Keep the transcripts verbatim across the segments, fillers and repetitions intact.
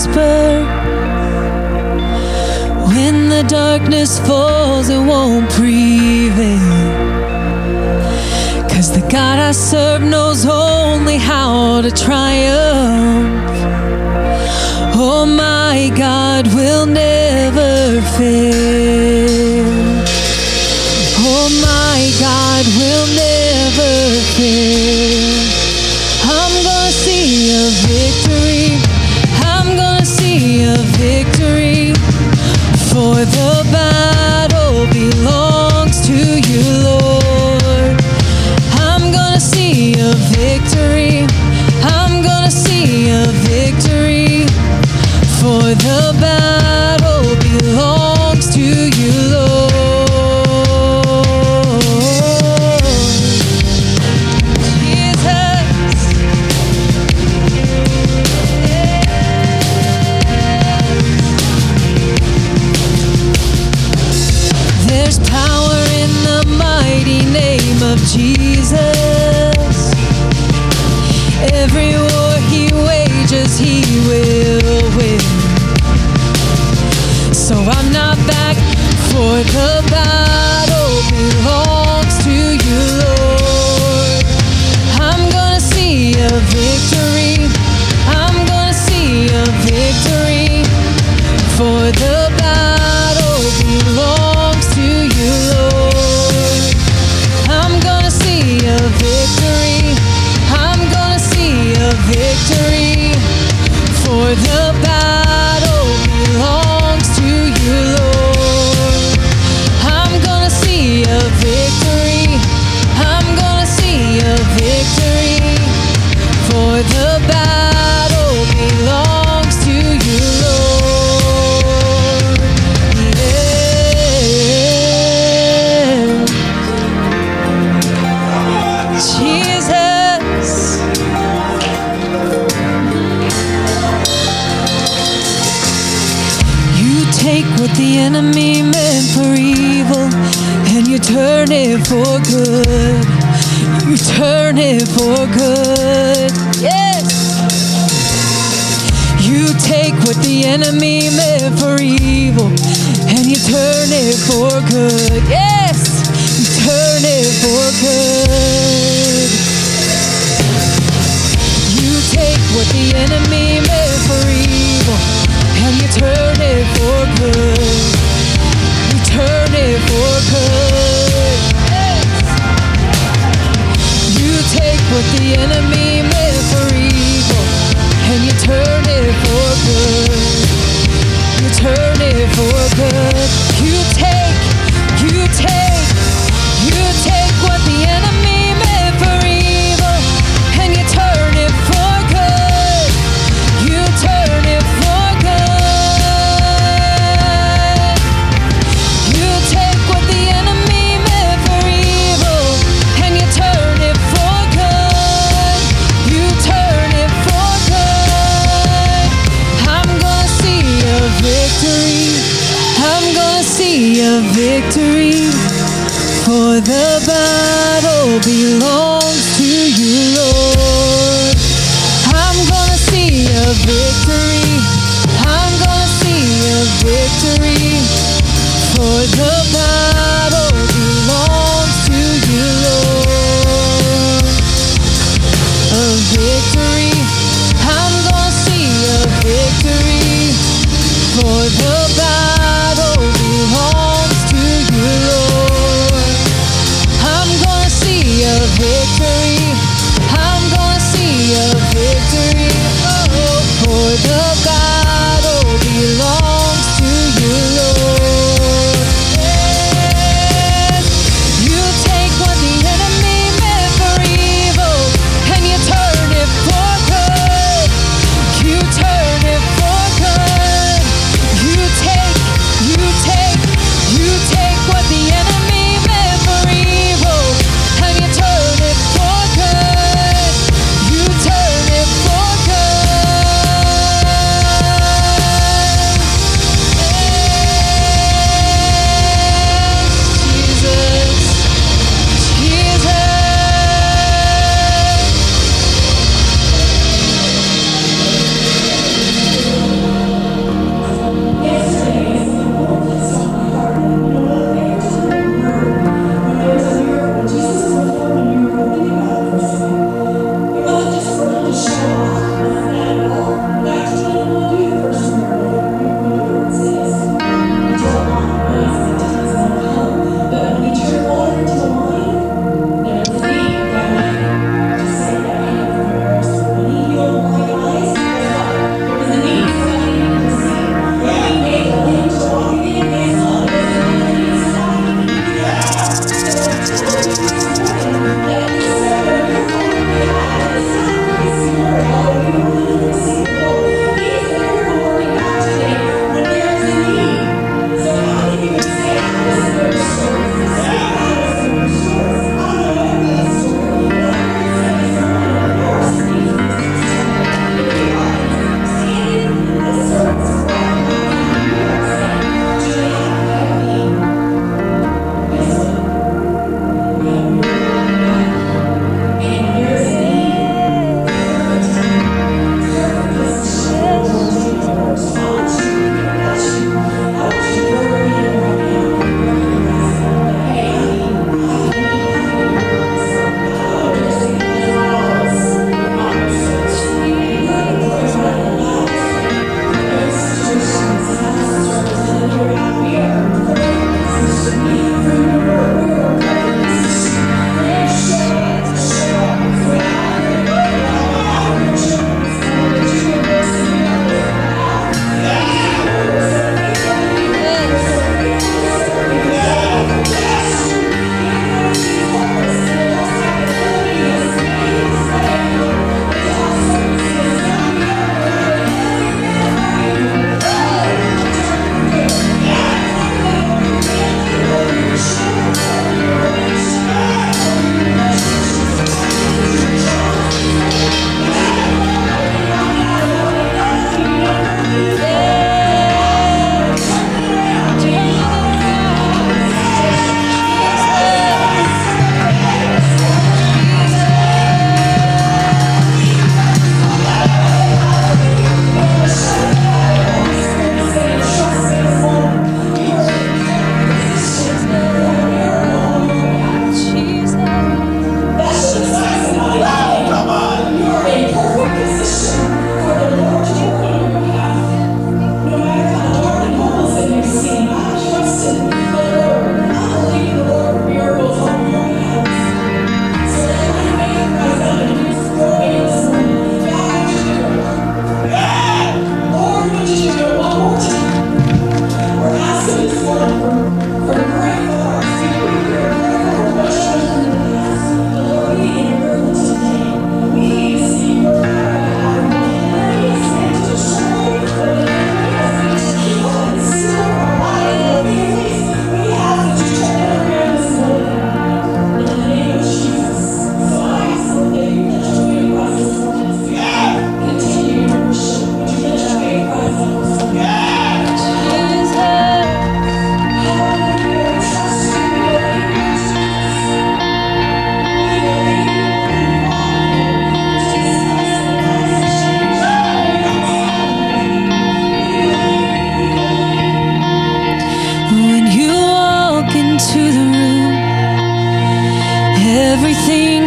whisper. When the darkness falls, it won't prevail. 'Cause the God I serve knows only how to triumph. Oh, my God will never fail. Oh, my God will never fail. I'm gonna see a victory. I'm gonna see a victory. For the battle belongs to you, Lord. I'm gonna see a victory. I'm gonna see a victory. For the battle belongs to you, Lord. Jesus. There's power in the mighty name of Jesus. Every war he wages, he will win. So I'm not back, for the battle belongs to you, Lord. I'm gonna see a victory. I'm gonna see a victory. For the battle belongs to you, Lord. I'm gonna see a victory. I'm gonna see a victory. For the battle belongs to you, Lord. I'm gonna see a victory. I'm gonna see a victory. For the battle belongs to you, Lord. Yeah. Jesus. You take what the enemy meant for evil and you turn it for good. You turn it for good. Yes. You take what the enemy meant for evil and you turn it for good. Yes. You turn it for good. You take what the enemy meant for evil and you turn it for good. You turn it for good. Yes. You take what the enemy meant for evil and you turn it for good. You turn it for good. You take, you take, you take what the enemy meant for evil and you turn it for good. You turn it for good. You take what the enemy meant for evil and you turn it for good. You turn it for good. I'm gonna see a victory. I'm gonna see a victory. For the battle belongs to you, Lord. I'm gonna see a victory. I'm gonna see a victory. For the battle belongs to you, Lord. A victory. I'm gonna see a victory. For the battle belongs to you, Lord. I'm gonna see a victory. I'm gonna see a victory. Oh, for the battle belongs to you,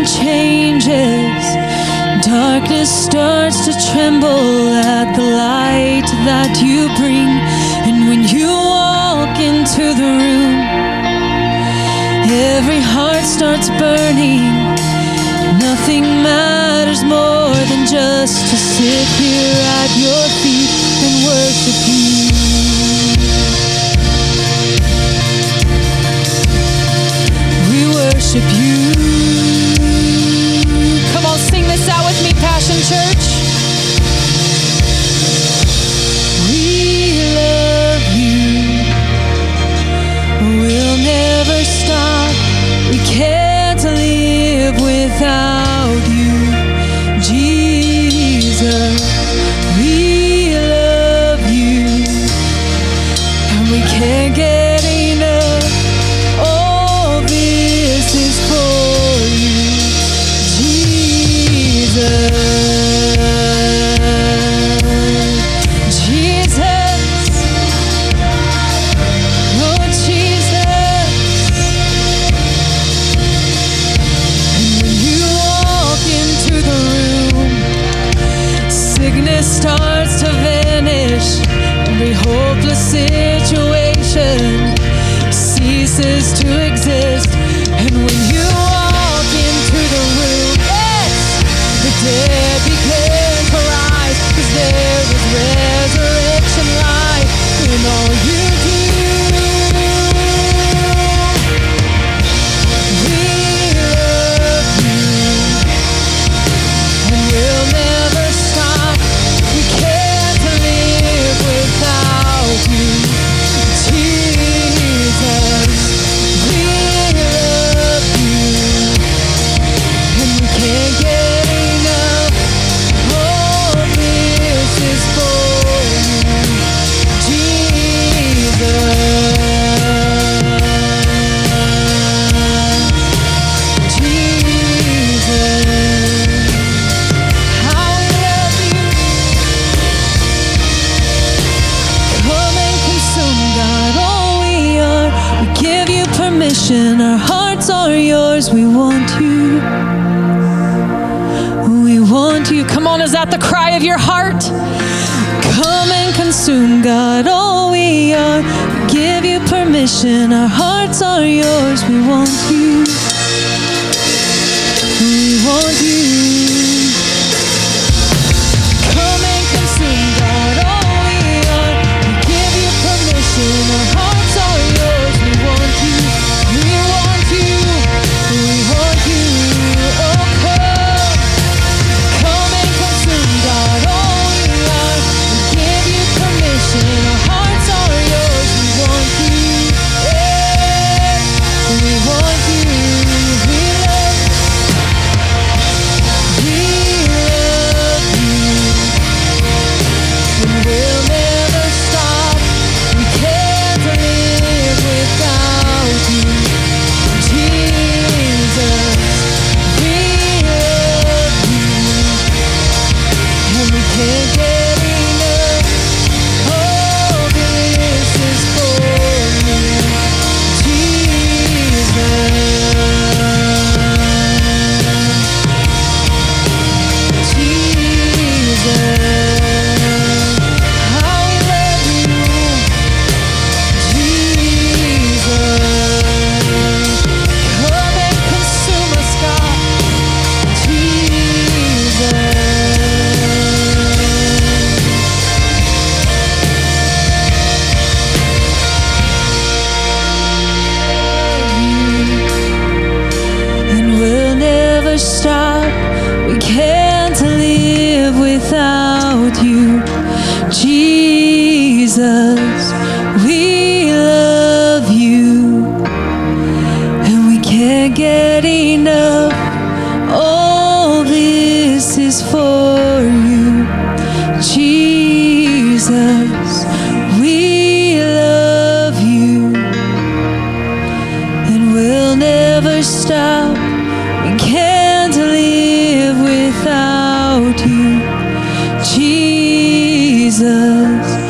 changes. Darkness starts to tremble at the light that you bring. And when you walk into the room, every heart starts burning. Nothing matters more than just to sit here at your feet and worship you. We worship you. Come on, sing this out with me, Passion Church. We love you. We'll never stop. We can't live without you, Jesus. We love you, and we can't get enough. All this is for you, Jesus. Jesus. Oh, Jesus. And when you walk into the room, sickness starts to vanish. Every hopeless situation ceases to exist. And when you walk into the room, yes, the dead begin to rise, 'cause there is resurrection life in all you do. We love you, and we'll never stop. We can't live without you, Jesus. We love you, and we can't get enough. All this is for you, Jesus. Jesus. How we love you. Come and consume, God, all we are. We give you permission, our hearts are yours. We want you. We want you. Come on, is that the cry of your heart? Come and consume, God, all we are. We give you permission, our hearts are yours. We want you. We want you. Come and consume, God, all we are. We give you permission, our hearts are yours. We want you. We want you. We want you. Oh, come. Come and consume, God, all we are. We give you permission, our hearts are yours. We want you. Yeah. We want you. We love We love you, and we'll never stop. We can't live without you, Jesus. We love you, and we can't get enough. All this is for you, Jesus. Jesus, how we love you, Jesus. Come and consume us, God, Jesus. And we'll never stop. We can't live without you, Jesus. We love you, and we can't get enough. All this is for you, Jesus. We love you, and we'll never stop. We can't live without you, Jesus.